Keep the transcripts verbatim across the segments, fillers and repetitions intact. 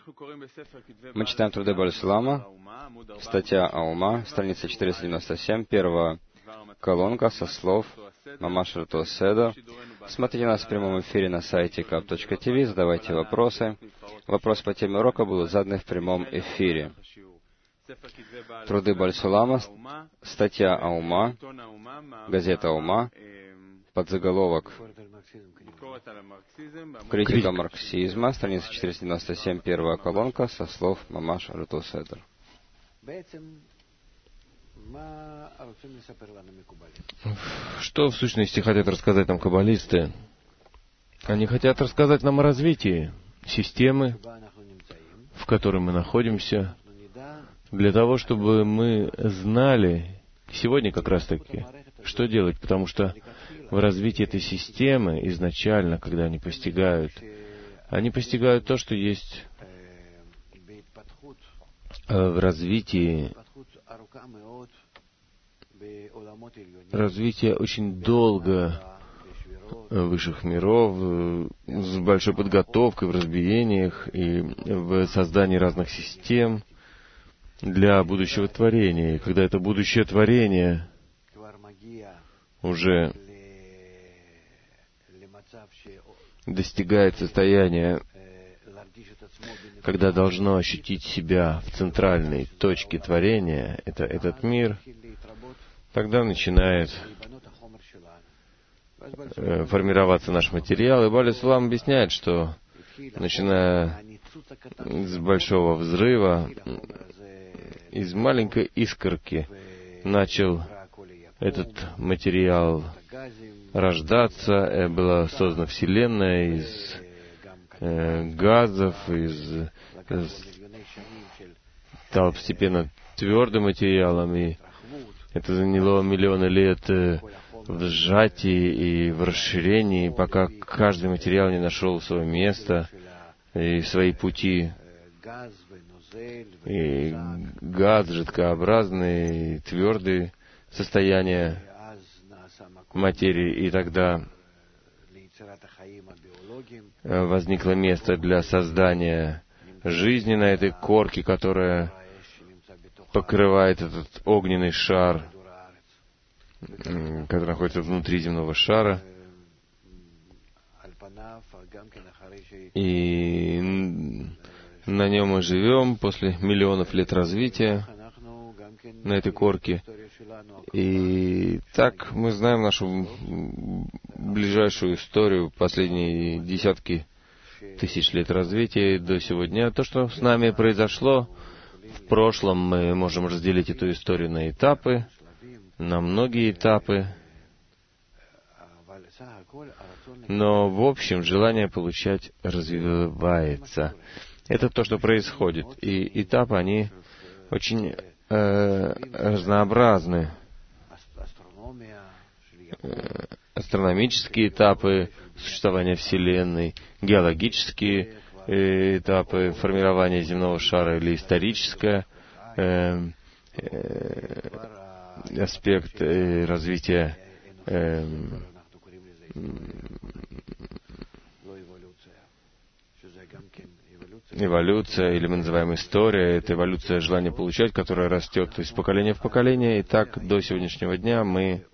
Мы читаем труды Баль-Сулама, статья Аума, страница четыреста девяносто семь, первая колонка со слов Мамаш Руту Седер. Смотрите нас в прямом эфире на сайте кап точка ти ви, задавайте вопросы. Вопросы по теме урока будут заданы в прямом эфире. Труды Баль-Сулама, статья Аума, газета Аума, подзаголовок «Критика марксизма», страница четыреста девяносто семь, первая колонка, со слов Мамаш Руту Седер. Что в сущности хотят рассказать нам каббалисты? Они хотят рассказать нам о развитии системы, в которой мы находимся, для того, чтобы мы знали сегодня как раз-таки, что делать, потому что в развитии этой системы изначально, когда они постигают, они постигают то, что есть в развитии, развитие очень долго высших миров, с большой подготовкой в разбиениях и в создании разных систем для будущего творения. И когда это будущее творение уже достигает состояния, когда должно ощутить себя в центральной точке творения, это этот мир, тогда начинает э, формироваться наш материал. И Баль-Сулам объясняет, что начиная с большого взрыва, из маленькой искорки начал этот материал рождаться, была создана Вселенная из э, газов, из, из стал постепенно твердым материалом, и это заняло миллионы лет э, в сжатии и в расширении, пока каждый материал не нашел свое место и свои пути. И газ, жидкообразный, твердый состояние материи, и тогда возникло место для создания жизни на этой корке, которая покрывает этот огненный шар, который находится внутри земного шара. И на нем мы живем после миллионов лет развития на этой корке. И так мы знаем нашу ближайшую историю, последние десятки тысяч лет развития до сегодня. То, что с нами произошло в прошлом, мы можем разделить эту историю на этапы, на многие этапы. Но в общем желание получать развивается. Это то, что происходит. И этапы, они очень э, разнообразны. Э, астрономические этапы существования Вселенной, геологические э, этапы формирования земного шара или историческое э, э, аспект э, развития э, эволюция, или мы называем история, это эволюция желания получать, которая растет из поколения в поколение. И так до сегодняшнего дня мы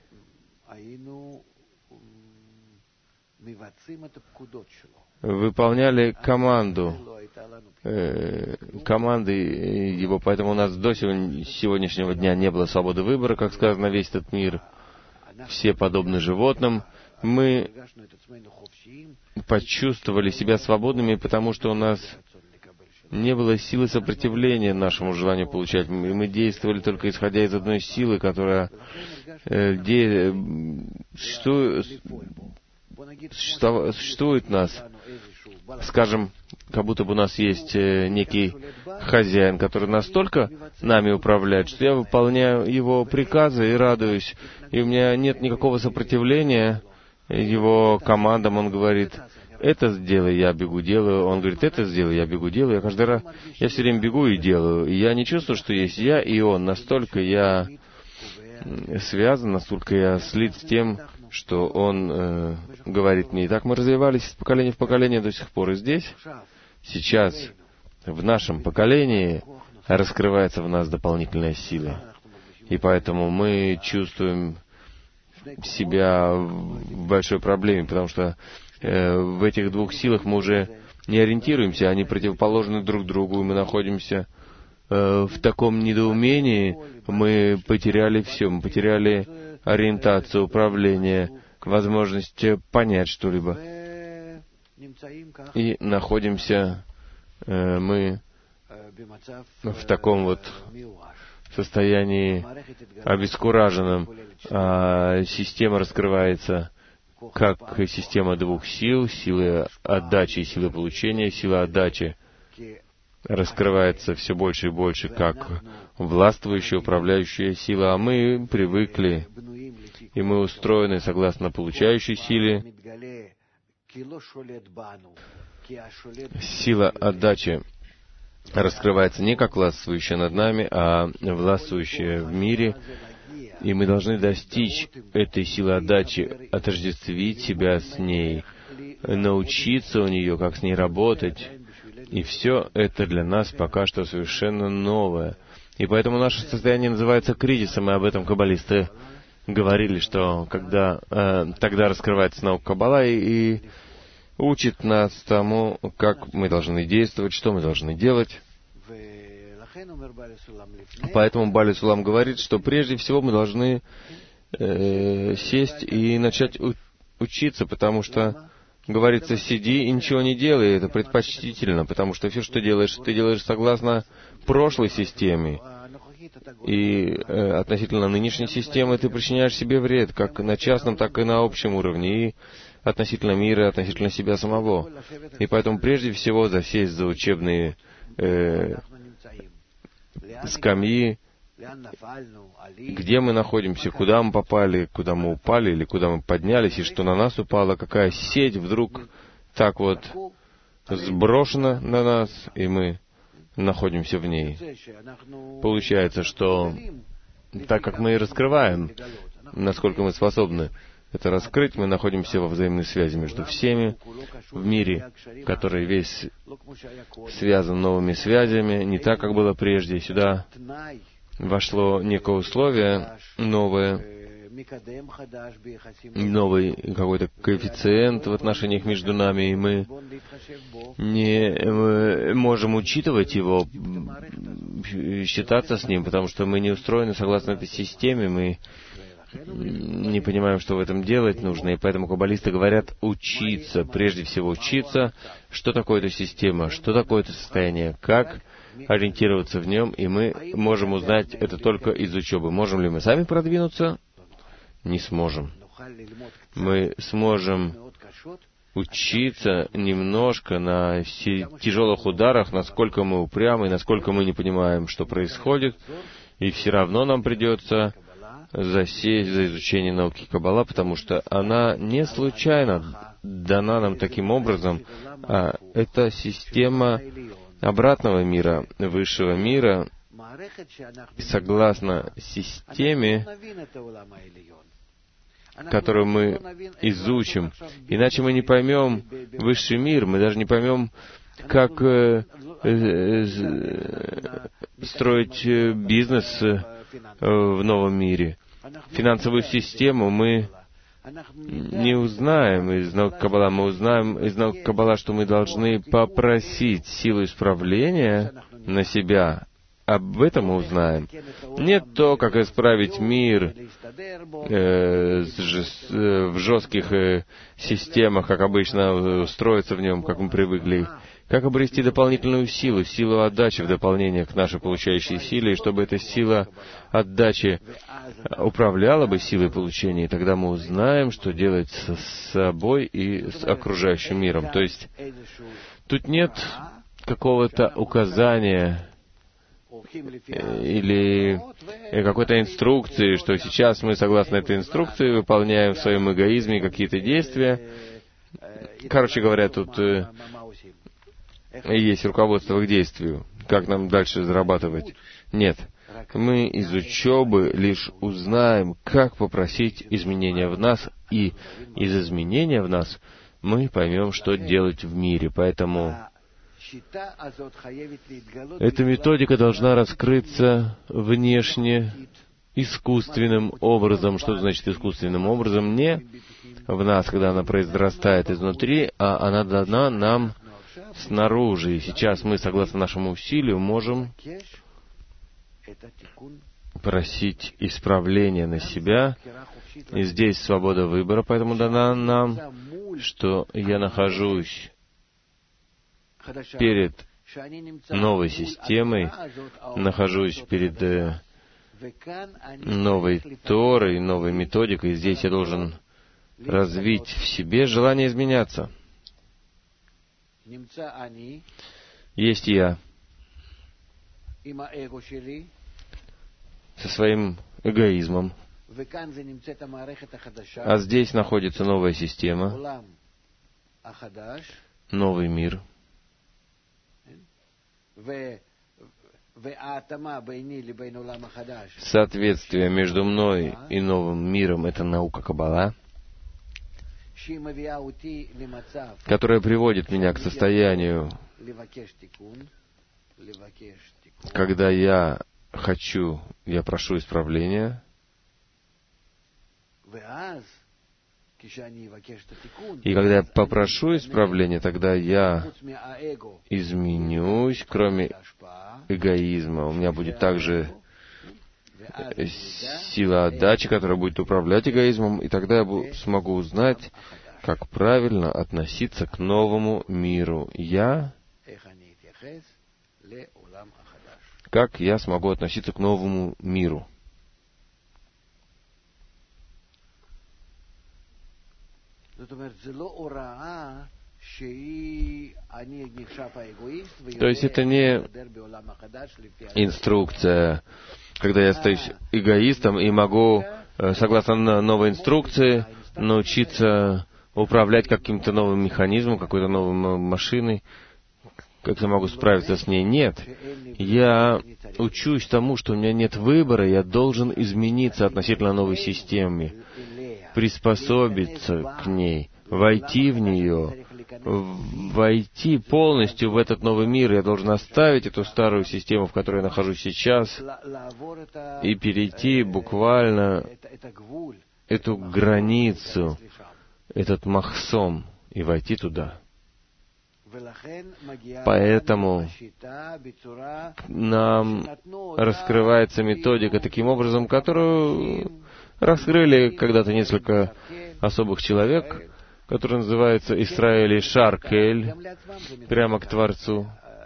выполняли команду, э, команды его, поэтому у нас до сегодняшнего дня не было свободы выбора, как сказано, весь этот мир, все подобны животным. Мы почувствовали себя свободными, потому что у нас не было силы сопротивления нашему желанию получать. Мы, мы действовали только исходя из одной силы, которая э, де, существует, существует в нас. Скажем, как будто бы у нас есть э, некий хозяин, который настолько нами управляет, что я выполняю его приказы и радуюсь. И у меня нет никакого сопротивления его командам. Он говорит: это сделай, я бегу, делаю. Он говорит: это сделай, я бегу, делаю. Я каждый раз, я все время бегу и делаю. И я не чувствую, что есть я и он. Настолько я связан, настолько я слит с тем, что он э, говорит мне. И так мы развивались из поколения в поколение до сих пор. И здесь, сейчас, в нашем поколении раскрывается в нас дополнительная сила. И поэтому мы чувствуем себя в большой проблеме, потому что э, в этих двух силах мы уже не ориентируемся, они противоположны друг другу, и мы находимся э, в таком недоумении, мы потеряли все, мы потеряли ориентацию, управление, возможность понять что-либо. И находимся э, мы в таком вот состоянии обескураженном. А система раскрывается как система двух сил, силы отдачи и силы получения. Сила отдачи раскрывается все больше и больше как властвующая, управляющая сила, а мы привыкли, и мы устроены согласно получающей силе. Сила отдачи раскрывается не как властвующая над нами, а властвующая в мире, и мы должны достичь этой силы отдачи, отождествить себя с ней, научиться у нее, как с ней работать. И все это для нас пока что совершенно новое. И поэтому наше состояние называется кризисом, и об этом каббалисты говорили, что когда э, тогда раскрывается наука Каббала и, и учит нас тому, как мы должны действовать, что мы должны делать. Поэтому Бали Сулам говорит, что прежде всего мы должны э, сесть и начать у- учиться, потому что, говорится, сиди и ничего не делай, это предпочтительно, потому что все, что делаешь, ты делаешь согласно прошлой системе. И э, относительно нынешней системы ты причиняешь себе вред, как на частном, так и на общем уровне, и относительно мира, относительно себя самого. И поэтому прежде всего засесть за учебные э, скамьи, где мы находимся, куда мы попали, куда мы упали, или куда мы поднялись, и что на нас упала, какая сеть вдруг так вот сброшена на нас, и мы находимся в ней. Получается, что так как мы и раскрываем, насколько мы способны это раскрыть, мы находимся во взаимной связи между всеми в мире, который весь связан новыми связями, не так, как было прежде. Сюда вошло некое условие новое, новый какой-то коэффициент в отношениях между нами, и мы не мы можем учитывать его, считаться с ним, потому что мы не устроены согласно этой системе, мы не понимаем, что в этом делать нужно, и поэтому каббалисты говорят учиться, прежде всего учиться, что такое эта система, что такое это состояние, как ориентироваться в нем, и мы можем узнать это только из учебы. Можем ли мы сами продвинуться? Не сможем. Мы сможем учиться немножко на тяжелых ударах, насколько мы упрямы, насколько мы не понимаем, что происходит, и все равно нам придется засесть за изучение науки Каббала, потому что она не случайно дана нам таким образом, а это система обратного мира, высшего мира, согласно системе, которую мы изучим. Иначе мы не поймем высший мир, мы даже не поймем, как э, э, строить бизнес в новом мире. Финансовую систему мы не узнаем из науки Каббала, мы узнаем из науки Каббала, что мы должны попросить силу исправления на себя. Об этом мы узнаем. Не то, как исправить мир э, в жестких э, системах, как обычно устроиться в нем, как мы привыкли. Как обрести дополнительную силу, силу отдачи в дополнение к нашей получающей силе, и чтобы эта сила отдачи управляла бы силой получения, и тогда мы узнаем, что делать с собой и с окружающим миром. То есть тут нет какого-то указания или какой-то инструкции, что сейчас мы, согласно этой инструкции, выполняем в своем эгоизме какие-то действия. Короче говоря, тут есть руководство к действию, как нам дальше зарабатывать. Нет, мы из учебы лишь узнаем, как попросить изменения в нас, и из изменения в нас мы поймем, что делать в мире. Поэтому эта методика должна раскрыться внешне искусственным образом. Что значит искусственным образом? Не в нас, когда она произрастает изнутри, а она дана нам снаружи. И сейчас мы, согласно нашему усилию, можем просить исправления на себя. И здесь свобода выбора, поэтому дана нам, что я нахожусь перед новой системой, нахожусь перед э, новой Торой, новой методикой. И здесь я должен развить в себе желание изменяться. Есть я со своим эгоизмом, а здесь находится новая система, новый мир. Соответствие между мной и новым миром — это наука Каббала, которая приводит меня к состоянию, когда я хочу, я прошу исправления, и когда я попрошу исправления, тогда я изменюсь, кроме эгоизма. У меня будет также сила отдачи, которая будет управлять эгоизмом, и тогда я смогу узнать, как правильно относиться к новому миру. Я, как я смогу относиться к новому миру. То есть это не инструкция, когда я остаюсь эгоистом и могу, согласно новой инструкции, научиться управлять каким-то новым механизмом, какой-то новой машиной. Как я могу справиться с ней? Нет. Я учусь тому, что у меня нет выбора, я должен измениться относительно новой системы, приспособиться к ней, войти в нее, войти полностью в этот новый мир. Я должен оставить эту старую систему, в которой я нахожусь сейчас, и перейти буквально эту границу, этот махсом, и войти туда. Поэтому нам раскрывается методика таким образом, которую раскрыли когда-то несколько особых человек, который называется Исраэль Шаркель, прямо к Творцу.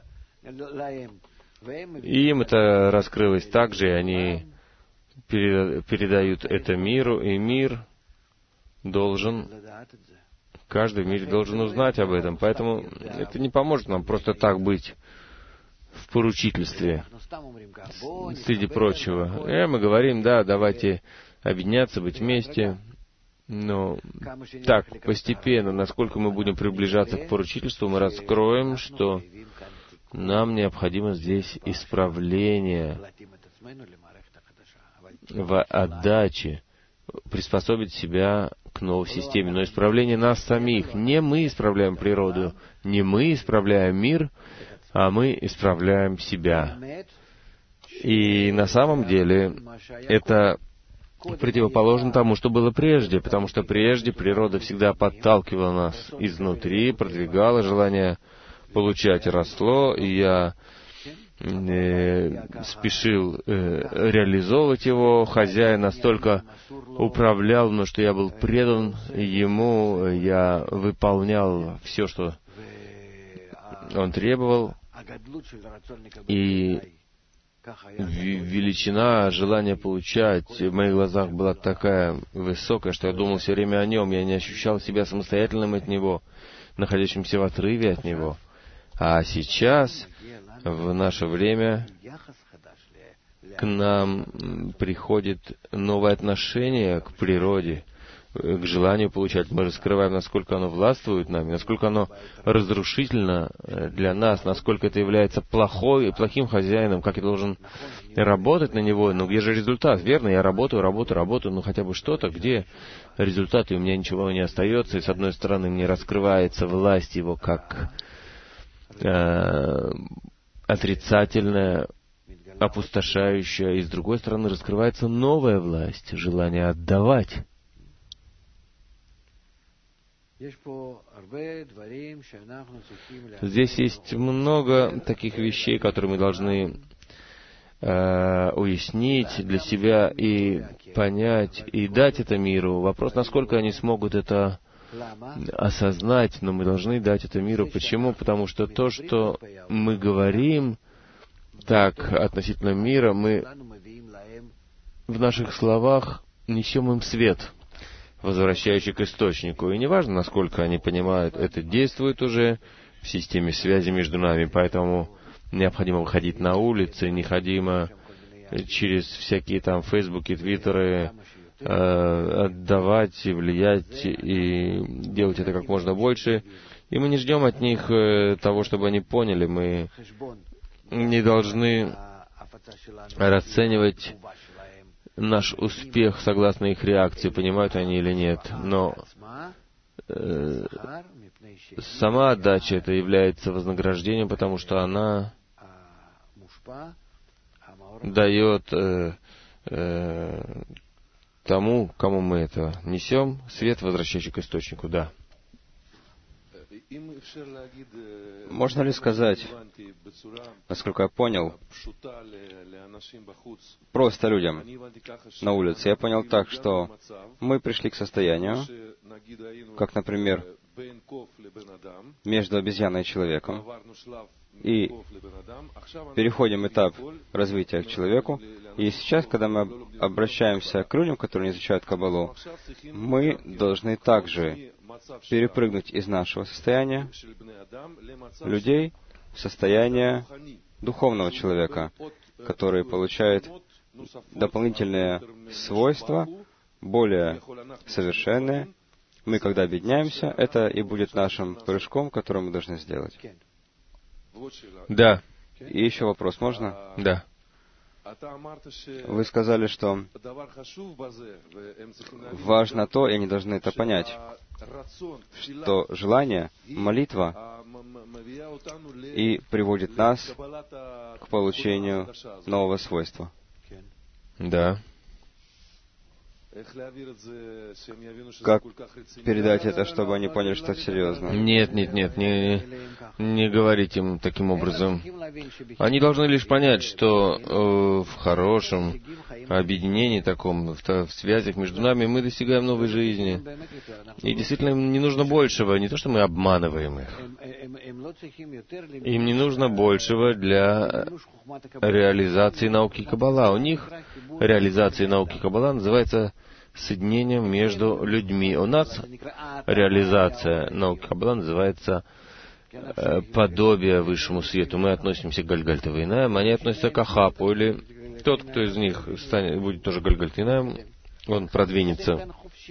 И им это раскрылось также, и они передают это миру, и мир должен, каждый в мире должен узнать об этом. Поэтому это не поможет нам просто так быть в поручительстве, среди прочего. И мы говорим, да, давайте объединяться, быть вместе, но так, постепенно, насколько мы будем приближаться к поручительству, мы раскроем, что нам необходимо здесь исправление в отдаче, приспособить себя к новой системе, но исправление нас самих. Не мы исправляем природу, не мы исправляем мир, а мы исправляем себя. И на самом деле это противоположно тому, что было прежде, потому что прежде природа всегда подталкивала нас изнутри, продвигала, желание получать росло, и я э, спешил э, реализовывать его. Хозяин настолько управлял мной, что я был предан ему, я выполнял все, что он требовал, и величина желания получать в моих глазах была такая высокая, что я думал все время о нем. Я не ощущал себя самостоятельным от него, находящимся в отрыве от него. А сейчас, в наше время, к нам приходит новое отношение к природе, к желанию получать. Мы раскрываем, насколько оно властвует нами, насколько оно разрушительно для нас, насколько это является плохой, плохим хозяином, как я должен работать на него. Но где же результат? Верно, я работаю, работаю, работаю, но хотя бы что-то, где результат, и у меня ничего не остается. И с одной стороны мне раскрывается власть его как э, отрицательная, опустошающая, и с другой стороны раскрывается новая власть, желание отдавать. Здесь есть много таких вещей, которые мы должны э, уяснить для себя и понять, и дать это миру. Вопрос, насколько они смогут это осознать, но мы должны дать это миру. Почему? Потому что то, что мы говорим так относительно мира, мы в наших словах несем им свет, возвращающий к источнику. И неважно, насколько они понимают, это действует уже в системе связи между нами, поэтому необходимо выходить на улицы, необходимо через всякие там фейсбуки, твиттеры э, отдавать и влиять, и делать это как можно больше. И мы не ждем от них э, того, чтобы они поняли. Мы не должны расценивать наш успех согласно их реакции, понимают они или нет. Но э, сама отдача это является вознаграждением, потому что она дает э, э, тому, кому мы это несем, свет, возвращающий к источнику. Да. Можно ли сказать, насколько я понял, просто людям на улице, я понял так, что мы пришли к состоянию, как, например, между обезьяной и человеком, и переходим этап развития к человеку, и сейчас, когда мы обращаемся к людям, которые не изучают Каббалу, мы должны также перепрыгнуть из нашего состояния людей в состояние духовного человека, который получает дополнительные свойства, более совершенные. Мы, когда объединяемся, это и будет нашим прыжком, который мы должны сделать. Да. И еще вопрос, можно? Да. Вы сказали, что важно то, и они должны это понять, что желание, молитва и приводит нас к получению нового свойства. Да. Как передать это, чтобы они поняли, что это серьезно? Нет, нет, нет, не, не говорите им таким образом. Они должны лишь понять, что э, в хорошем объединении таком, в, в связях между нами мы достигаем новой жизни. И действительно им не нужно большего, не то, что мы обманываем их. Им не нужно большего для реализации науки Каббала. У них реализация науки Каббала называется соединением между людьми. У нас реализация науки Каббала называется э, подобие высшему свету. Мы относимся к Гальгальта-Вейнаям, они относятся к Ахапу, или тот, кто из них станет, будет тоже Гальгальта-Вейнаям, он продвинется.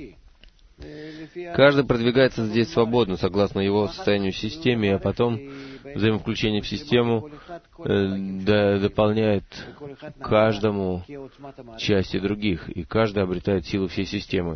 Каждый продвигается здесь свободно, согласно его состоянию в системе, а потом взаимовключение в систему э, да, дополняет каждому части других, и каждый обретает силу всей системы.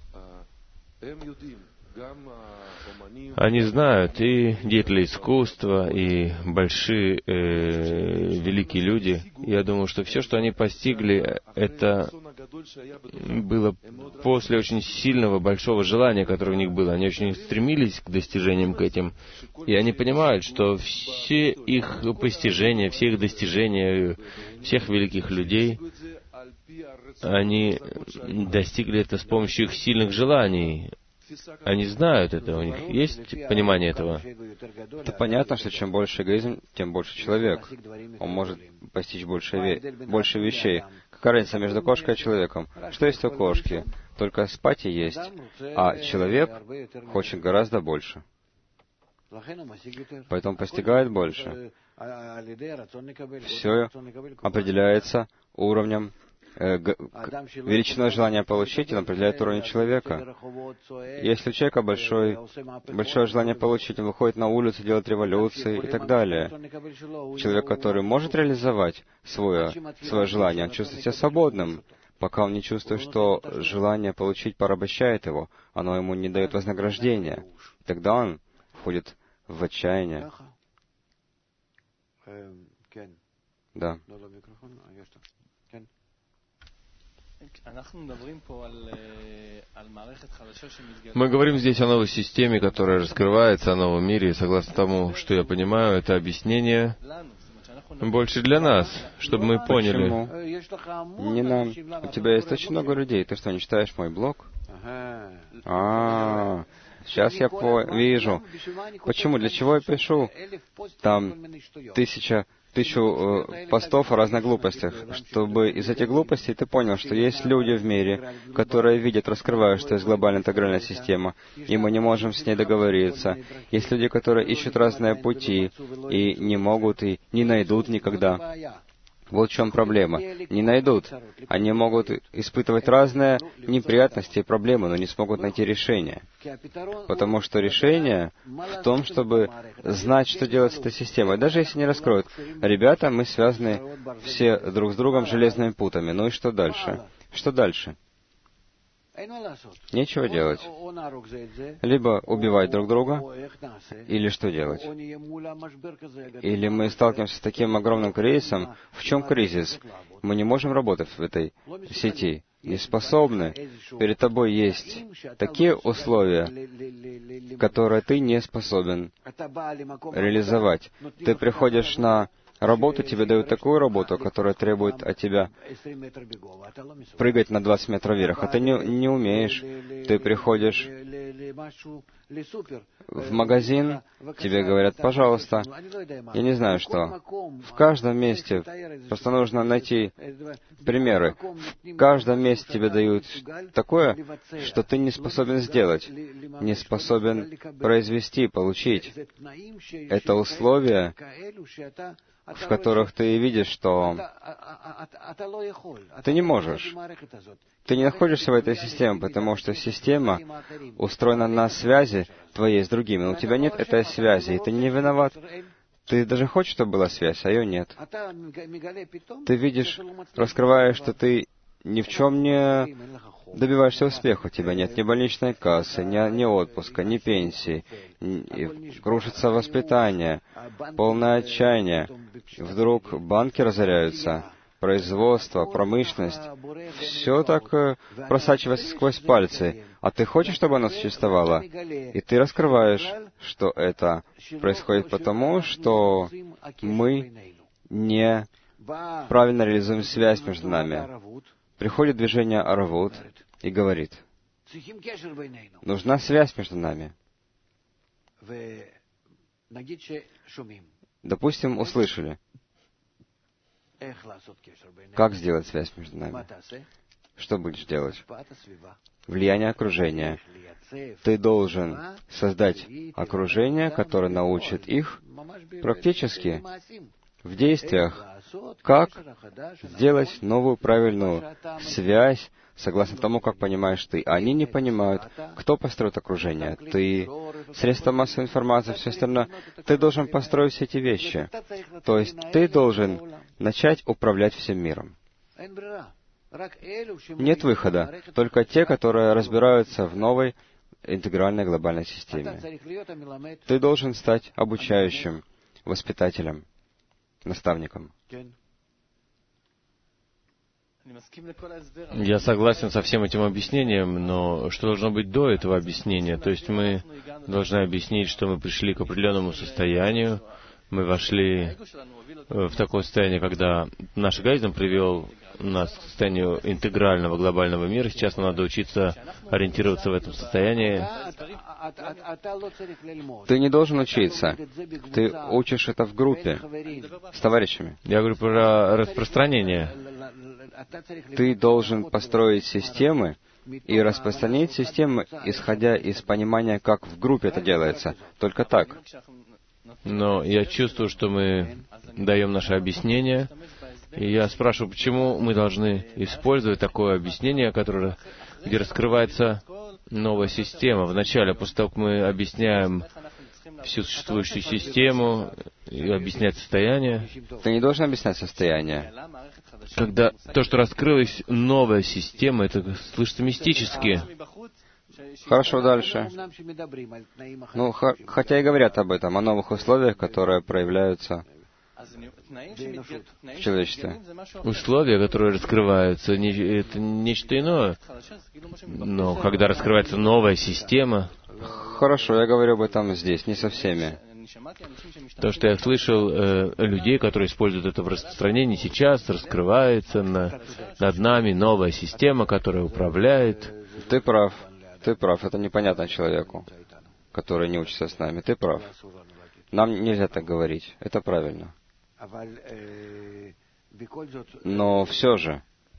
Они знают, и деятели искусства, и большие, э, великие люди. Я думаю, что все, что они постигли, это было после очень сильного, большого желания, которое у них было. Они очень стремились к достижениям к этим. И они понимают, что все их постижения, все их достижения, всех великих людей, они достигли это с помощью их сильных желаний. Они знают это, у них есть понимание этого. Это понятно, что чем больше эгоизм, тем больше человек. Он может постичь больше, ве... больше вещей. Какая разница между кошкой и человеком? Что есть у кошки? Только спать и есть. А человек хочет гораздо больше. Поэтому постигает больше. Все определяется уровнем Э, г- величиной желания получить, он определяет уровень человека. Если у человека большой, большое желание получить, он выходит на улицу, делает революции и так далее. Человек, который может реализовать свое, свое желание, он чувствует себя свободным, пока он не чувствует, что желание получить порабощает его, оно ему не дает вознаграждения. Тогда он входит в отчаяние. Да. Мы говорим здесь о новой системе, которая раскрывается, о новом мире, и согласно тому, что я понимаю, это объяснение больше для нас, чтобы мы поняли. Почему? Не нам. У тебя есть очень много людей. Ты что, не читаешь мой блог? А, сейчас я по- вижу. Почему? Для чего я пишу? Там тысяча, тысячу э, постов о разных глупостях, чтобы из этих глупостей ты понял, что есть люди в мире, которые видят, раскрывают, что есть глобальная интегральная система, и мы не можем с ней договориться. Есть люди, которые ищут разные пути, и не могут, и не найдут никогда. Вот в чем проблема. Не найдут. Они могут испытывать разные неприятности и проблемы, но не смогут найти решение. Потому что решение в том, чтобы знать, что делать с этой системой. Даже если не раскроют. Ребята, мы связаны все друг с другом железными путами. Ну и что дальше? Что дальше? Нечего делать. Либо убивать друг друга, или что делать? Или мы сталкиваемся с таким огромным кризисом. В чем кризис? Мы не можем работать в этой сети. Не способны. Перед тобой есть такие условия, которые ты не способен реализовать. Ты приходишь на работу, тебе дают такую работу, которая требует от тебя прыгать на двадцать метров вверх, а ты не, не умеешь. Ты приходишь в магазин, тебе говорят, пожалуйста, я не знаю что. В каждом месте, просто нужно найти примеры, в каждом месте тебе дают такое, что ты не способен сделать, не способен произвести, получить. Это условия, в которых ты видишь, что ты не можешь. Ты не находишься в этой системе, потому что система устроена на связи твоей с другими, но у тебя нет этой связи, и ты не виноват. Ты даже хочешь, чтобы была связь, а ее нет. Ты видишь, раскрываешь, что ты ни в чем не добиваешься успеха. У тебя нет ни больничной кассы, ни, ни отпуска, ни пенсии. Ни, крушится воспитание, полное отчаяние. Вдруг банки разоряются, производство, промышленность. Все так просачивается сквозь пальцы. А ты хочешь, чтобы оно существовало? И ты раскрываешь, что это происходит потому, что мы не правильно реализуем связь между нами. Приходит движение Аравут и говорит, нужна связь между нами. Допустим, услышали. Как сделать связь между нами? Что будешь делать? Влияние окружения. Ты должен создать окружение, которое научит их практически в действиях, как сделать новую правильную связь, согласно тому, как понимаешь ты. Они не понимают, кто построит окружение. Ты, средства массовой информации, все остальное. Ты должен построить все эти вещи. То есть ты должен начать управлять всем миром. Нет выхода. Только те, которые разбираются в новой интегральной глобальной системе. Ты должен стать обучающим, воспитателем, наставником. Я согласен со всем этим объяснением, но что должно быть до этого объяснения? То есть мы должны объяснить, что мы пришли к определенному состоянию, мы вошли в такое состояние, когда наш эгоизм привел нас к состоянию интегрального глобального мира. Сейчас нам надо учиться ориентироваться в этом состоянии. Ты не должен учиться. Ты учишь это в группе, с товарищами. Я говорю про распространение. Ты должен построить системы и распространить системы, исходя из понимания, как в группе это делается. Только так. Но я чувствую, что мы даем наше объяснение, и я спрашиваю, почему мы должны использовать такое объяснение, которое, где раскрывается новая система. Вначале, после того, как мы объясняем всю существующую систему и объяснять состояние. Ты не должен объяснять состояние. Когда то, что раскрылась новая система, это слышится мистически. Хорошо, дальше. Ну, х- хотя и говорят об этом, о новых условиях, которые проявляются в человечестве. Условия, которые раскрываются, не, это нечто иное. Но когда раскрывается новая система... Хорошо, я говорю об этом здесь, не со всеми. То, что я слышал э, людей, которые используют это в распространении, сейчас раскрывается на, над нами новая система, которая управляет. Ты прав, ты прав, это непонятно человеку, который не учится с нами. Ты прав. Нам нельзя так говорить, это правильно. Но все же,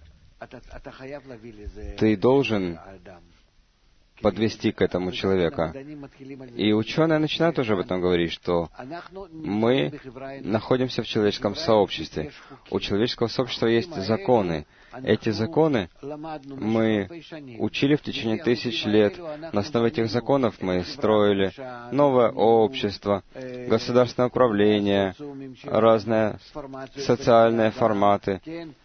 ты должен подвести к этому человека. И ученые начинают уже об этом говорить, что мы находимся в человеческом сообществе. У человеческого сообщества есть законы. Эти законы мы учили в течение тысяч лет. На основе этих законов мы строили новое общество, государственное управление, разные социальные форматы,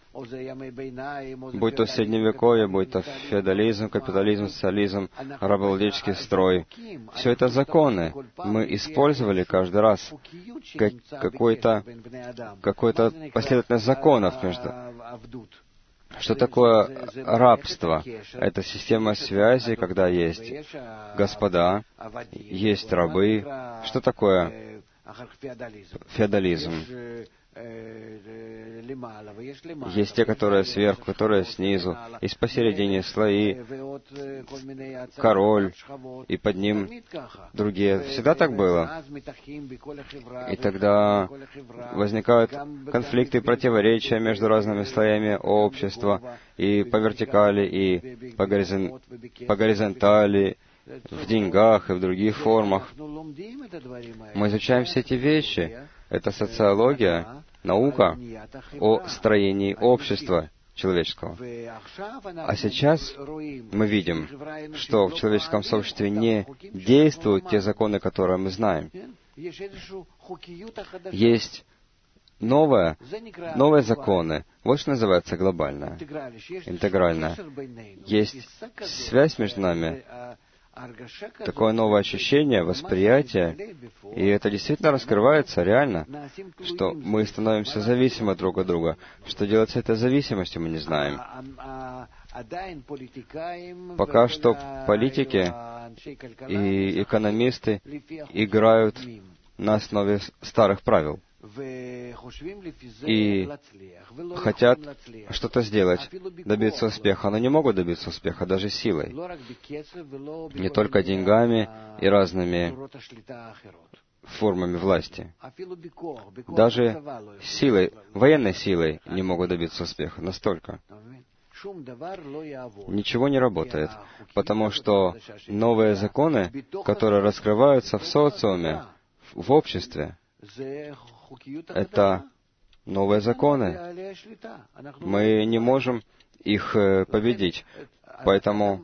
будь то средневековье, будь то феодализм, капитализм, социализм, рабовладельческий строй. Все это законы. Мы использовали каждый раз какой-то какой-то последовательность законов между... Что такое рабство? Это система связи, когда есть господа, есть рабы. Что такое феодализм? Есть те, которые сверху, которые снизу. Есть посередине слои, король, и под ним другие. Всегда так было. И тогда возникают конфликты и противоречия между разными слоями общества, и по вертикали, и по, горизон... по горизонтали, в деньгах и в других формах. Мы изучаем все эти вещи. Это социология, наука о строении общества человеческого. А сейчас мы видим, что в человеческом сообществе не действуют те законы, которые мы знаем. Есть новое, новые законы. Вот что называется глобальное, интегральное. Есть связь между нами, такое новое ощущение, восприятие, и это действительно раскрывается реально, что мы становимся зависимы друг от друга. Что делать с этой зависимостью, мы не знаем. Пока что политики и экономисты играют на основе старых правил и хотят что-то сделать, добиться успеха, но не могут добиться успеха даже силой. Не только деньгами и разными формами власти. Даже силой, военной силой не могут добиться успеха. Настолько. Ничего не работает, потому что новые законы, которые раскрываются в социуме, в обществе, это новые законы. Мы не можем их победить. Поэтому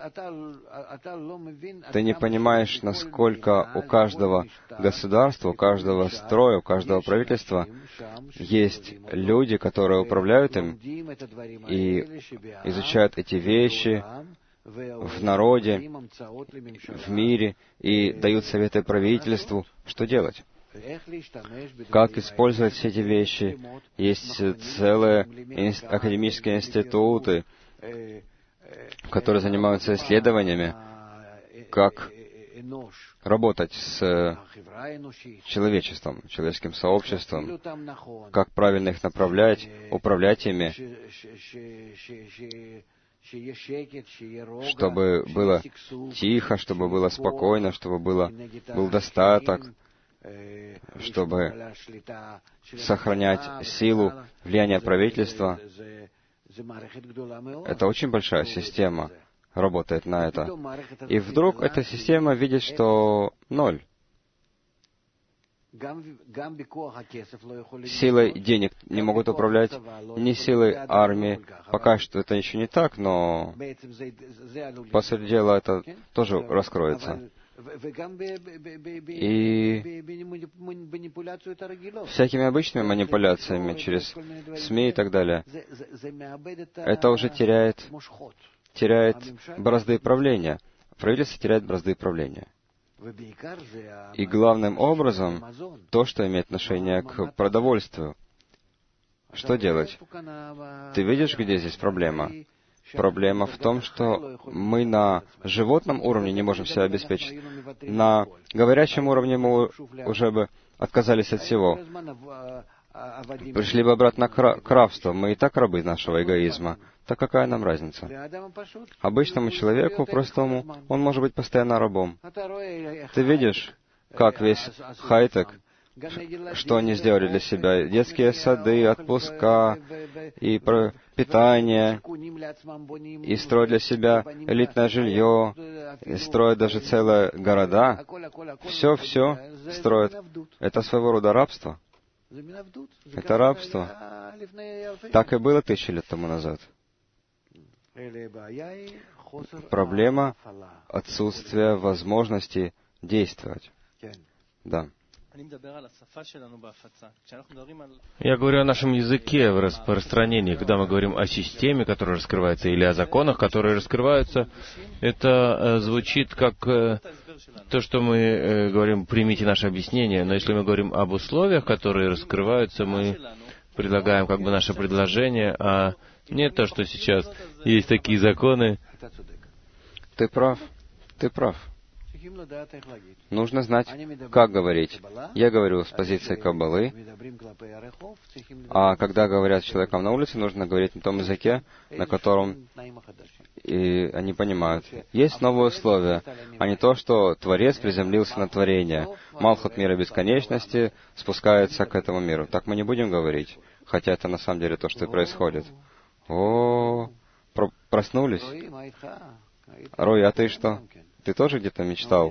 ты не понимаешь, насколько у каждого государства, у каждого строя, у каждого правительства есть люди, которые управляют им и изучают эти вещи в народе, в мире, и дают советы правительству, что делать. Как использовать все эти вещи. Есть целые академические институты, которые занимаются исследованиями, как работать с человечеством, человеческим сообществом, как правильно их направлять, управлять ими, чтобы было тихо, чтобы было спокойно, чтобы было, был достаток, чтобы сохранять силу влияния правительства. Это очень большая система работает на это. И вдруг эта система видит, что ноль. Силой денег не могут управлять, ни силой армии. Пока что это еще не так, но по сути дела это тоже раскроется. И всякими обычными манипуляциями через СМИ и так далее, это уже теряет, теряет бразды правления. Правительство теряет бразды правления. И главным образом, то, что имеет отношение к продовольствию. Что делать? Ты видишь, где здесь проблема? Проблема в том, что мы на животном уровне не можем себя обеспечить. На говорящем уровне мы уже бы отказались от всего. Пришли бы обратно к рабству. Мы и так рабы нашего эгоизма. Так какая нам разница? Обычному человеку, простому, он может быть постоянно рабом. Ты видишь, как весь хай-тек, что они сделали для себя? Детские сады, отпуска, и питание, и строят для себя элитное жилье, и строят даже целые города. Все-все строят. Это своего рода рабство. Это рабство. Так и было тысячи лет тому назад. Проблема отсутствия возможности действовать. Да. Я говорю о нашем языке в распространении. Когда мы говорим о системе, которая раскрывается, или о законах, которые раскрываются, это звучит как то, что мы говорим, примите наше объяснение. Но если мы говорим об условиях, которые раскрываются, мы предлагаем как бы наше предложение, а не то, что сейчас есть такие законы. Ты прав. Ты прав. Нужно знать, как говорить. Я говорю с позиции Каббалы, а когда говорят с человеком на улице, нужно говорить на том языке, на котором и они понимают. Есть новые условия, а не то, что Творец приземлился на творение. Малхут мира бесконечности спускается к этому миру. Так мы не будем говорить, хотя это на самом деле то, что и происходит. О, про- проснулись? Рой, а ты что? Ты тоже где-то мечтал?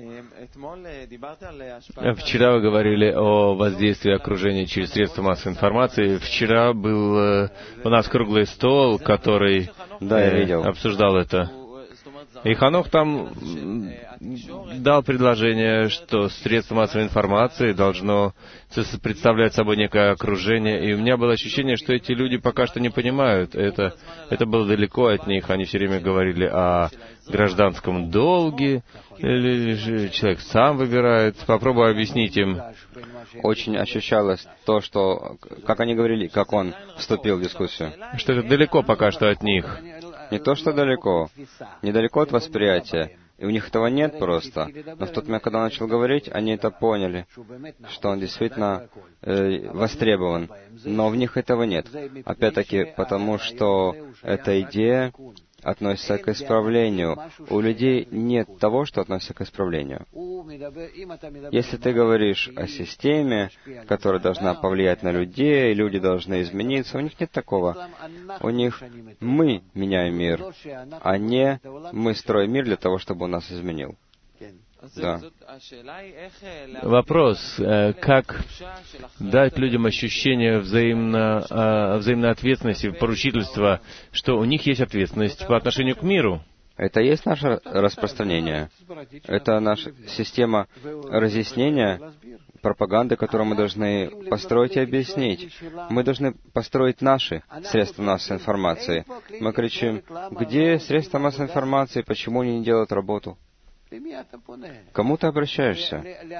Вчера вы говорили о воздействии окружения через средства массовой информации. Вчера был э, у нас круглый стол, который Да, я э, видел. обсуждал это. И Ханох там дал предложение, что средство массовой информации должно представлять собой некое окружение. И у меня было ощущение, что эти люди пока что не понимают. Это, это было далеко от них. Они все время говорили о гражданском долге, или же человек сам выбирает. Попробую объяснить им. Очень ощущалось то, что, как они говорили, как он вступил в дискуссию. Что это далеко пока что от них. Не то, что далеко, недалеко от восприятия. И у них этого нет просто. Но в тот момент, когда он начал говорить, они это поняли, что он действительно э, востребован. Но в них этого нет. Опять-таки, потому что эта идея относится к исправлению. У людей нет того, что относится к исправлению. Если ты говоришь о системе, которая должна повлиять на людей, люди должны измениться, у них нет такого. У них мы меняем мир, а не мы строим мир для того, чтобы он нас изменил. Да. Вопрос, как дать людям ощущение взаимно, взаимной ответственности, поручительства, что у них есть ответственность по отношению к миру. Это и есть наше распространение. Это наша система разъяснения, пропаганды, которую мы должны построить и объяснить. Мы должны построить наши средства массовой информации. Мы кричим, где средства массовой информации, почему они не делают работу? К кому ты обращаешься?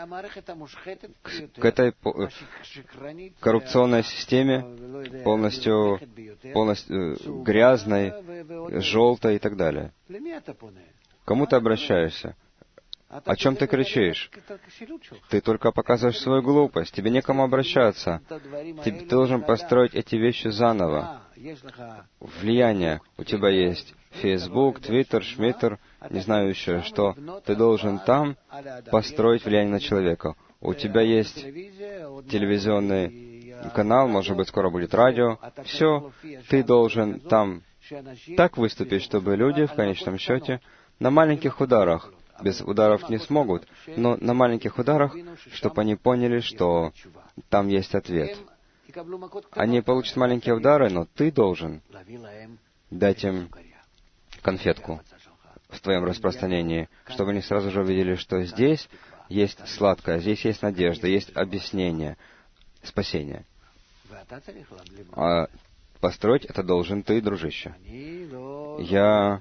К, к этой по, коррупционной системе, полностью, полностью грязной, желтой и так далее. К кому ты обращаешься? О чем ты кричишь? Ты только показываешь свою глупость. Тебе некому обращаться. Ты должен построить эти вещи заново. Влияние у тебя есть. Фейсбук, Твиттер, Шмиттер, не знаю еще что. Ты должен там построить влияние на человека. У тебя есть телевизионный канал, может быть, скоро будет радио. Все, ты должен там так выступить, чтобы люди, в конечном счете, на маленьких ударах, без ударов не смогут, но на маленьких ударах, чтобы они поняли, что там есть ответ. Они получат маленькие удары, но ты должен дать им конфетку в твоем распространении, чтобы они сразу же увидели, что здесь есть сладкое, здесь есть надежда, есть объяснение, спасение. А построить это должен ты, дружище. Я,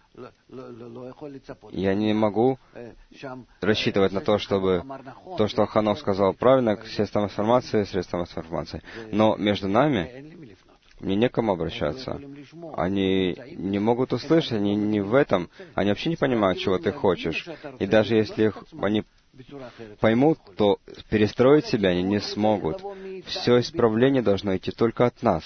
я не могу рассчитывать на то, чтобы то, что Ханох сказал правильно, к средствам информации, средствам информации. Но между нами мне некому обращаться. Они не могут услышать, они не в этом, они вообще не понимают, чего ты хочешь. И даже если их, они поймут, то перестроить себя они не смогут. Все исправление должно идти только от нас.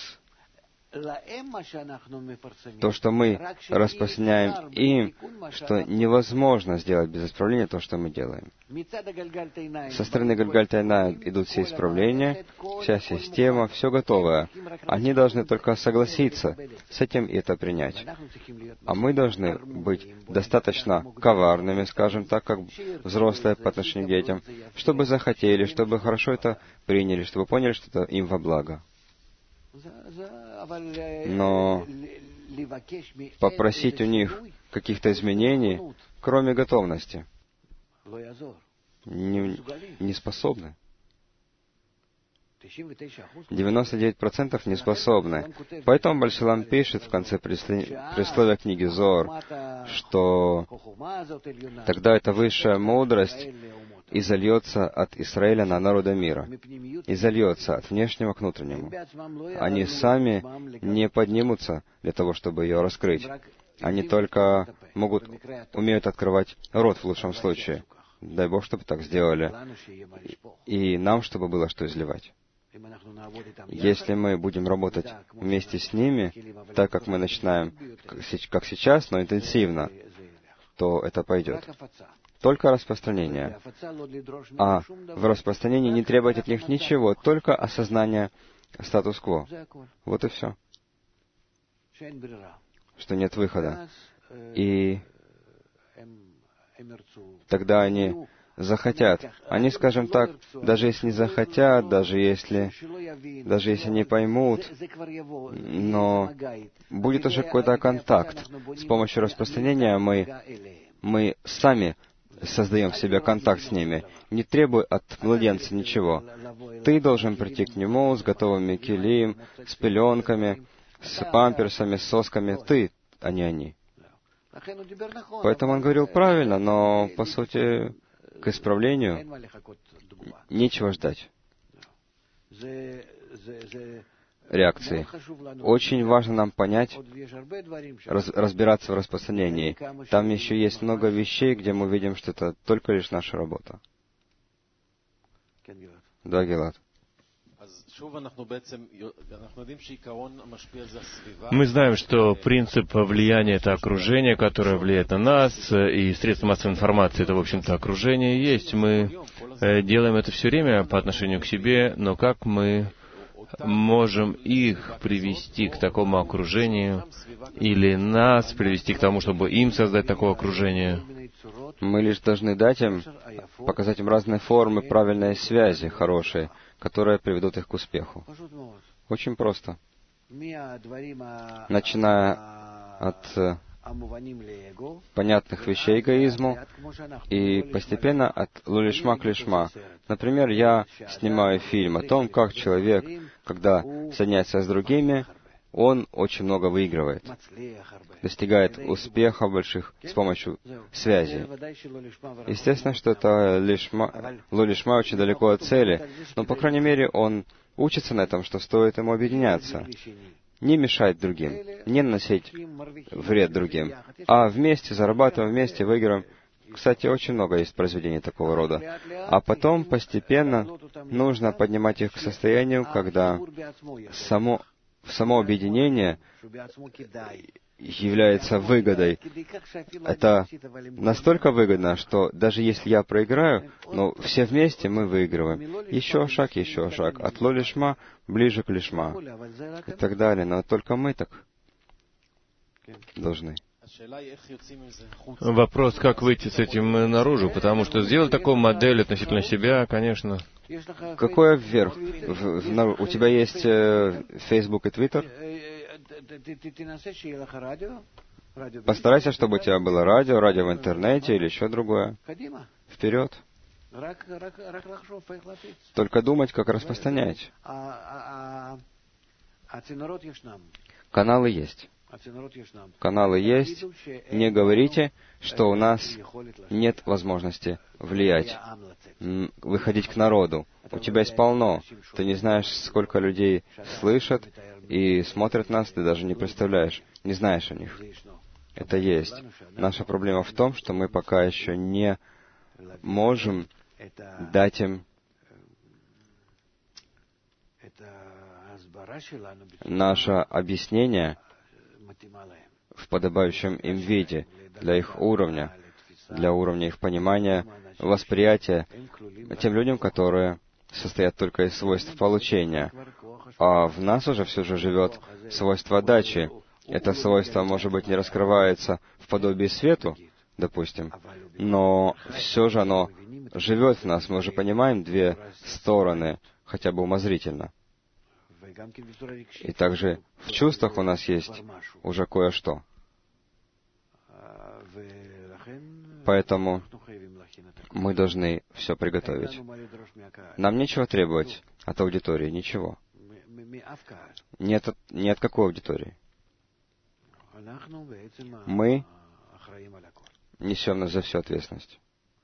То, что мы распространяем им, что невозможно сделать без исправления то, что мы делаем. Со стороны Гальгальтайна идут все исправления, вся система, все готовое. Они должны только согласиться с этим и это принять. А мы должны быть достаточно коварными, скажем так, как взрослые по отношению к детям, чтобы захотели, чтобы хорошо это приняли, чтобы поняли, что это им во благо. Но попросить у них каких-то изменений, кроме готовности, не, не способны. девяносто девять процентов не способны. Поэтому Бальшалам пишет в конце предисловия книги Зоар, что тогда эта высшая мудрость изольется от Израиля на народы мира. Изольется от внешнего к внутреннему. Они сами не поднимутся для того, чтобы ее раскрыть. Они только могут, умеют открывать рот в лучшем случае. Дай Бог, чтобы так сделали. И нам, чтобы было что изливать. Если мы будем работать вместе с ними, так как мы начинаем, как сейчас, но интенсивно, то это пойдет. Только распространение. А в распространении не требовать от них ничего, только осознание статус-кво. Вот и все. Что нет выхода. И тогда они захотят. Они, скажем так, даже если не захотят, даже если, даже если не поймут, но будет уже какой-то контакт. С помощью распространения мы, мы сами создаем в себе контакт с ними. Не требуй от младенца ничего. Ты должен прийти к нему с готовыми килим, с пеленками, с памперсами, с сосками. Ты, а не они. Поэтому он говорил правильно, но, по сути, к исправлению нечего ждать реакции. Очень важно нам понять, раз, разбираться в распространении. Там еще есть много вещей, где мы видим, что это только лишь наша работа. Да, Гилад. Мы знаем, что принцип влияния — это окружение, которое влияет на нас, и средства массовой информации — это, в общем-то, окружение есть. Мы делаем это все время по отношению к себе, но как мы можем их привести к такому окружению, или нас привести к тому, чтобы им создать такое окружение? Мы лишь должны дать им, показать им разные формы правильной связи, хорошие, которые приведут их к успеху. Очень просто. Начиная от понятных вещей эгоизму и постепенно от лулишма к лишма. Например, я снимаю фильм о том, как человек, когда соединяется с другими, он очень много выигрывает, достигает успехов больших с помощью связи. Естественно, что это лишма, лулишма очень далеко от цели, но, по крайней мере, он учится на этом, что стоит ему объединяться. Не мешать другим, не наносить вред другим, а вместе зарабатываем, вместе выигрываем. Кстати, очень много есть произведений такого рода. А потом постепенно нужно поднимать их к состоянию, когда само, само объединение является выгодой. Это настолько выгодно, что даже если я проиграю, но все вместе мы выигрываем. Еще шаг, еще шаг. От ло лишма ближе к лишма. И так далее. Но только мы так должны. Вопрос, как выйти с этим наружу, потому что сделать такую модель относительно себя, конечно... Какое вверх? В, в, у тебя есть э, Facebook и Twitter? Постарайся, чтобы у тебя было радио, радио в интернете или еще другое. Вперед. Только думать, как распространять. Каналы есть. Каналы есть. Не говорите, что у нас нет возможности влиять, выходить к народу. У тебя есть полно. Ты не знаешь, сколько людей слышат и смотрят нас, ты даже не представляешь, не знаешь о них. Это есть. Наша проблема в том, что мы пока еще не можем дать им наше объяснение в подобающем им виде, для их уровня, для уровня их понимания, восприятия, тем людям, которые состоят только из свойств получения. А в нас уже все же живет свойство отдачи. Это свойство, может быть, не раскрывается в подобии свету, допустим, но все же оно живет в нас. Мы уже понимаем две стороны, хотя бы умозрительно. И также в чувствах у нас есть уже кое-что. Поэтому мы должны все приготовить. Нам нечего требовать от аудитории, ничего. Не от, не от какой аудитории. Мы несем за всю ответственность.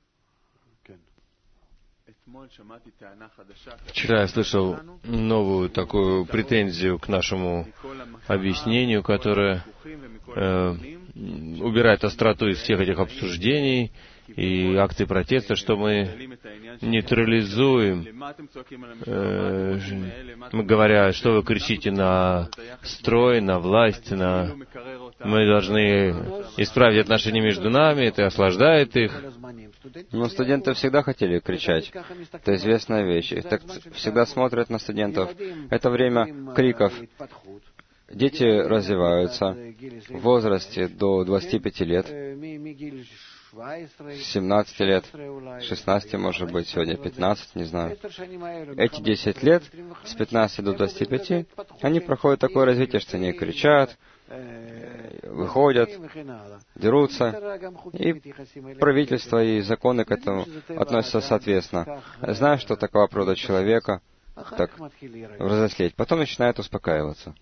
Вчера я слышал новую такую претензию к нашему объяснению, которое э, убирает остроту из всех этих обсуждений и акций протеста, что мы нейтрализуем, э, мы говоря, что вы кричите на строй, на власть, на... Мы должны исправить отношения между нами, это охлаждает их. Но студенты всегда хотели кричать. Это известная вещь. И так всегда смотрят на студентов. Это время криков. Дети развиваются в возрасте до двадцати пяти лет, семнадцати лет, шестнадцати, может быть, сегодня пятнадцать, не знаю. Эти десять лет, с пятнадцати до двадцати пяти, они проходят такое развитие, что они кричат, выходят, дерутся, и правительство и законы к этому относятся соответственно. Зная, что такова природа человека, так взрослеть. Потом начинает успокаиваться.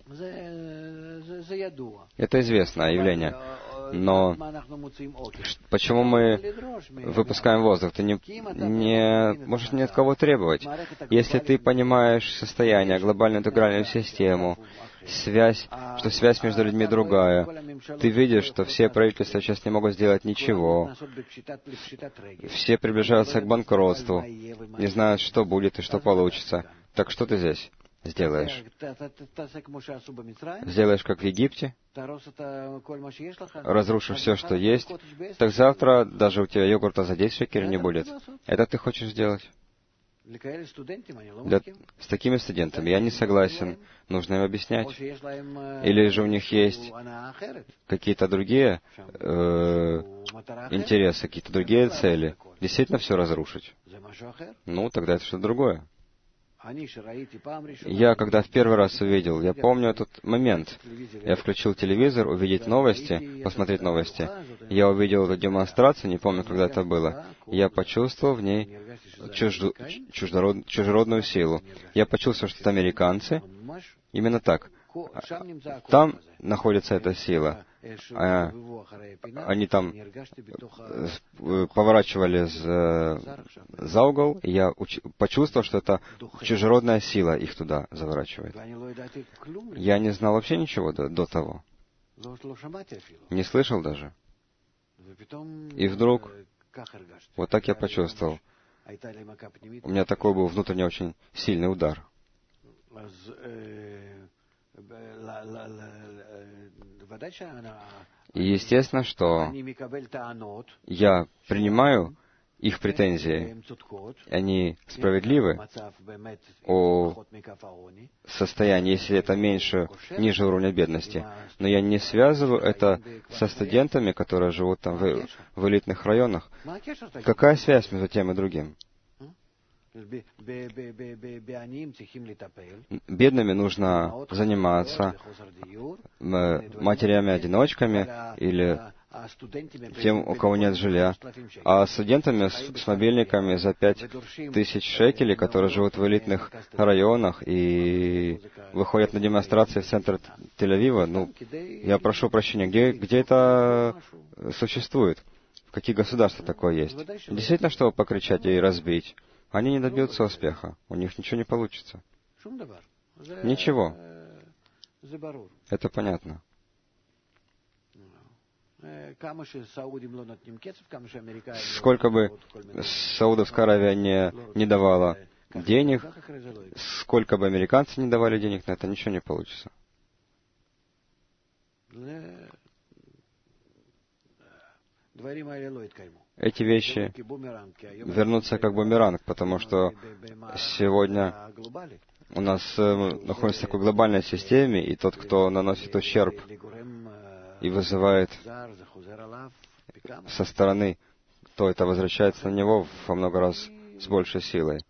Это известное явление. Но почему мы выпускаем воздух? Ты не, не можешь ни от кого требовать. Если ты понимаешь состояние, глобальную интегральную систему, связь, что связь между людьми другая, ты видишь, что все правительства сейчас не могут сделать ничего. Все приближаются к банкротству, не знают, что будет и что получится. Так что ты здесь сделаешь? Сделаешь, как в Египте? Разрушишь все, что есть? Так завтра даже у тебя йогурта за десять шекелей не будет. Это ты хочешь сделать? Для... С такими студентами я не согласен. Нужно им объяснять. Или же у них есть какие-то другие э, интересы, какие-то другие цели. Действительно все разрушить. Ну, тогда это что-то другое. Я, когда в первый раз увидел, я помню этот момент. Я включил телевизор, увидеть новости, посмотреть новости. Я увидел эту демонстрацию, не помню, когда это было. Я почувствовал в ней чужду, чуждород, чужеродную силу. Я почувствовал, что это американцы. Именно так. Там находится эта сила. А, они там поворачивали за, за угол, и я уч, почувствовал, что это чужеродная сила их туда заворачивает. Я не знал вообще ничего до, до того. Не слышал даже. И вдруг, вот так я почувствовал. У меня такой был внутренний очень сильный удар. И естественно, что я принимаю их претензии, они справедливы о состоянии, если это меньше, ниже уровня бедности. Но я не связываю это со студентами, которые живут там в, в элитных районах. Какая связь между тем и другим? Бедными нужно заниматься, матерями-одиночками или тем, у кого нет жилья, а студентами с, с мобильниками за пять тысяч шекелей, которые живут в элитных районах и выходят на демонстрации в центр Тель-Авива, ну, я прошу прощения, где, где это существует? В каких государствах такое есть? Действительно, чтобы покричать и разбить, они не добьются успеха, у них ничего не получится. Ничего. Это понятно. Сколько бы Саудовская Аравия не, не давала денег, сколько бы американцы не давали денег на это, ничего не получится. Эти вещи вернутся как бумеранг, потому что сегодня у нас находимся в такой глобальной системе, и тот, кто наносит ущерб и вызывает со стороны, то это возвращается на него во много раз с большей силой.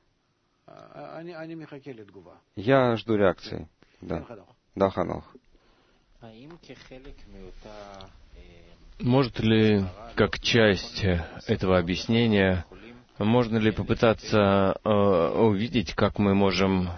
Я жду реакции. Да. Да, Ханох. Может ли, как часть этого объяснения, можно ли попытаться э, увидеть, как мы можем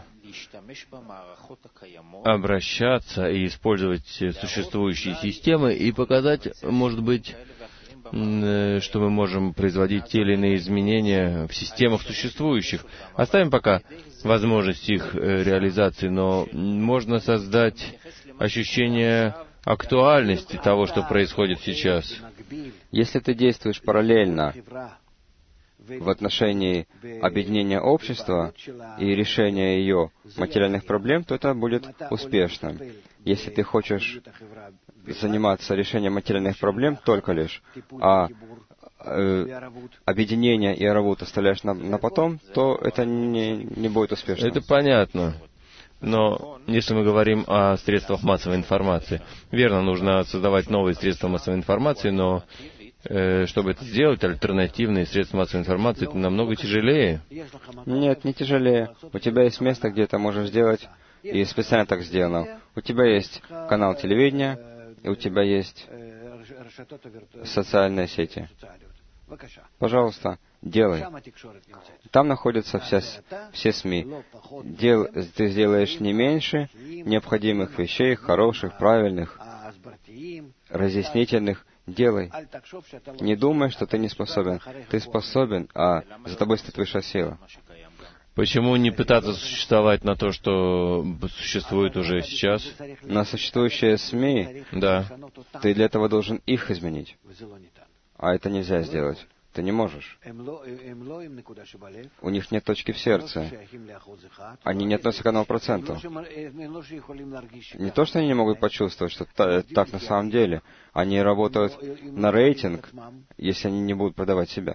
обращаться и использовать существующие системы и показать, может быть, что мы можем производить те или иные изменения в системах существующих. Оставим пока возможность их реализации, но можно создать ощущение актуальности того, что происходит сейчас. Если ты действуешь параллельно в отношении объединения общества и решения ее материальных проблем, то это будет успешным. Если ты хочешь заниматься решением материальных проблем только лишь, а э, объединение и аравут оставляешь на, на потом, то это не, не будет успешным. Это понятно. Но если мы говорим о средствах массовой информации, верно, нужно создавать новые средства массовой информации, но э, чтобы это сделать, альтернативные средства массовой информации, это намного тяжелее. Нет, не тяжелее. У тебя есть место, где ты можешь сделать, и специально так сделано. У тебя есть канал телевидения, и у тебя есть социальные сети. Пожалуйста, делай. Там находятся вся, все СМИ. Дел, ты сделаешь не меньше необходимых вещей, хороших, правильных, разъяснительных. Делай. Не думай, что ты не способен. Ты способен, а за тобой стоит высшая сила. Почему не пытаться существовать на то, что существует уже сейчас? На существующие СМИ, да. Ты для этого должен их изменить. А это нельзя сделать. Ты не можешь. У них нет точки в сердце. Они не относятся к одному проценту. Не то, что они не могут почувствовать, что так на самом деле. Они работают на рейтинг, если они не будут продавать себя.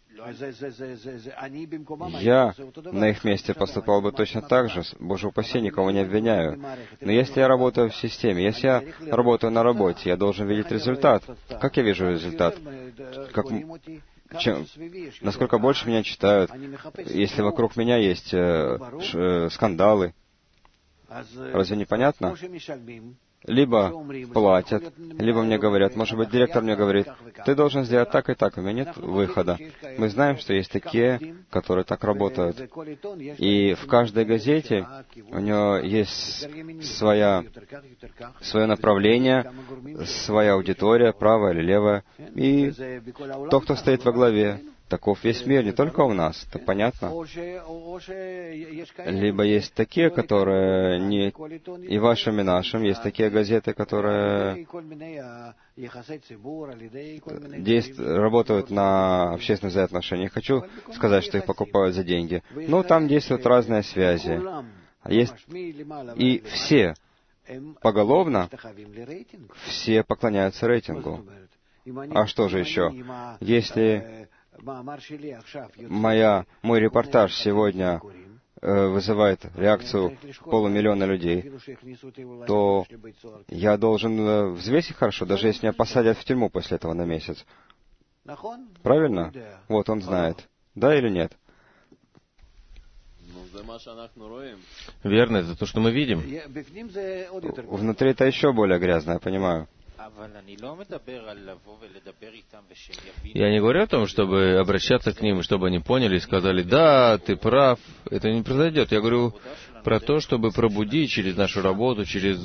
Я на их месте поступал бы точно так же. Боже упаси, никого не обвиняю. Но если я работаю в системе, если я работаю на работе, я должен видеть результат. Как я вижу результат? Как, чем, насколько больше меня читают, если вокруг меня есть э, ш, э, скандалы. Разве не понятно? Либо платят, либо мне говорят, может быть, директор мне говорит, ты должен сделать так и так, у меня нет выхода. Мы знаем, что есть такие, которые так работают. И в каждой газете у него есть своя, свое направление, своя аудитория, правая или левая. И тот, кто стоит во главе, таков весь мир, не только у нас, это понятно. Либо есть такие, которые не и вашим, и нашим, есть такие газеты, которые действуют, работают на общественных взаимоотношениях. Не хочу сказать, что их покупают за деньги. Но там действуют разные связи. Есть и все поголовно, все поклоняются рейтингу. А что же еще? Если Моя, мой репортаж сегодня э, вызывает реакцию полумиллиона людей, то я должен э, взвесить хорошо, даже если меня посадят в тюрьму после этого на месяц. Правильно? Вот он знает. Да или нет? Верно, это то, что мы видим. Внутри это еще более грязно, я понимаю. Я не говорю о том, чтобы обращаться к ним, чтобы они поняли и сказали, да, ты прав, это не произойдет. Я говорю про то, чтобы пробудить через нашу работу, через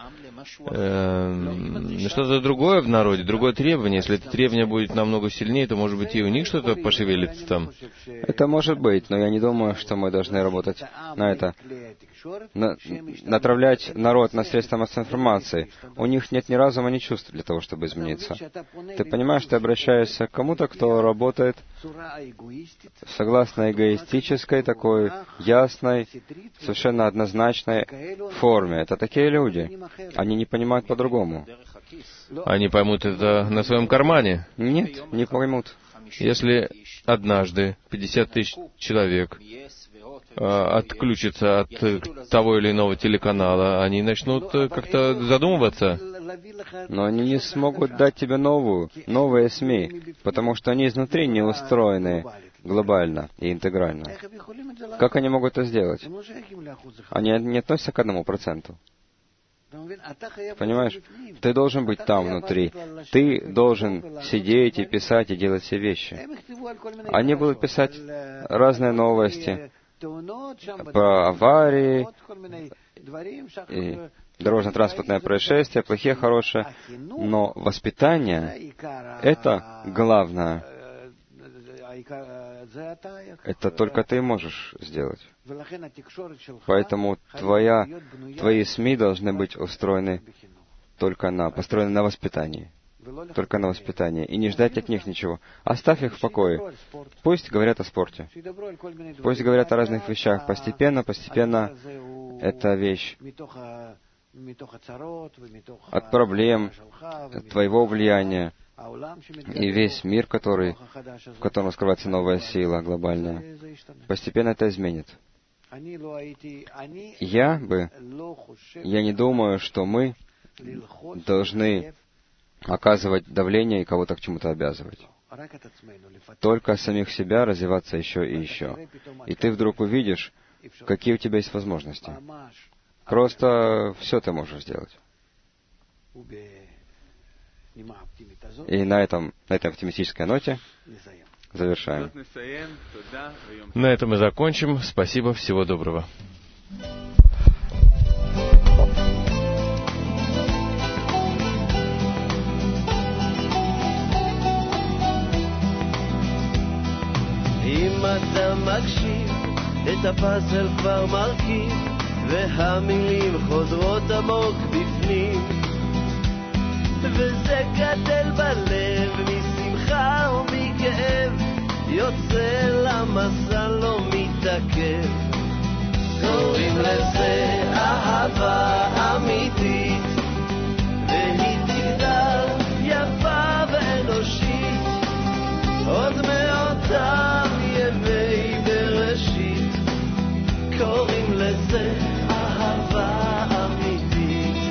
э, что-то другое в народе, другое требование. Если это требование будет намного сильнее, то, может быть, и у них что-то пошевелится там. Это может быть, но я не думаю, что мы должны работать на это. На, натравлять народ на средства массовой информации. У них нет ни разума, ни чувств для того, чтобы измениться. Ты понимаешь, ты обращаешься к кому-то, кто работает согласно эгоистической, такой ясной, совершенно однозначной форме. Это такие люди. Они не понимают по-другому. Они поймут это на своем кармане? Нет, не поймут. Если однажды пятьдесят тысяч человек отключатся от того или иного телеканала, они начнут как-то задумываться. Но они не смогут дать тебе новую, новые СМИ, потому что они изнутри не устроены глобально и интегрально. Как они могут это сделать? Они не относятся к одному проценту. Понимаешь? Ты должен быть там внутри. Ты должен сидеть и писать и делать все вещи. Они будут писать разные новости про аварии, и дорожно-транспортное происшествие, плохие, хорошие. Но воспитание — это главное. Это только ты можешь сделать. Поэтому твоя, твои СМИ должны быть устроены только на, построены на воспитании. Только на воспитании. И не ждать от них ничего. Оставь их в покое. Пусть говорят о спорте. Пусть говорят о разных вещах. Постепенно, постепенно эта вещь от проблем, от твоего влияния, и весь мир, который, в котором скрывается новая сила глобальная, постепенно это изменит. Я бы, я не думаю, что мы должны оказывать давление и кого-то к чему-то обязывать. Только самих себя развиваться еще и еще. И ты вдруг увидишь, какие у тебя есть возможности. Просто все ты можешь сделать. И на этом, на этой оптимистической ноте завершаем. На этом мы закончим. Спасибо, всего доброго. אם אתה מקשיב, את הפאזל כבר מרכיב, והמילים חודרות עמוק בפנים, וזה גדל בלב משמחה ומכאב, יוצא למסע לא מתעכב. קוראים לזה אהבה אמיתית, והיא תגדל יפה ואנושית, עוד מאותם ימי בראשית. קוראים לזה אהבה אמיתית.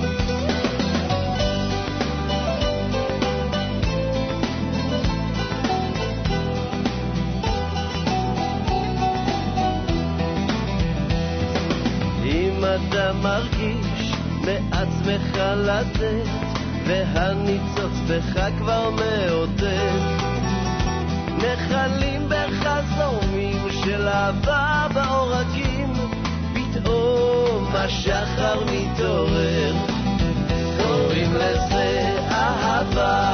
אם אתה מרגיש מעצמך לתת, והניצוץ בך כבר מעודד, נחלים בחזומים של אהבה בעורקים, פתאום השחר מתעורר. קוראים לזה אהבה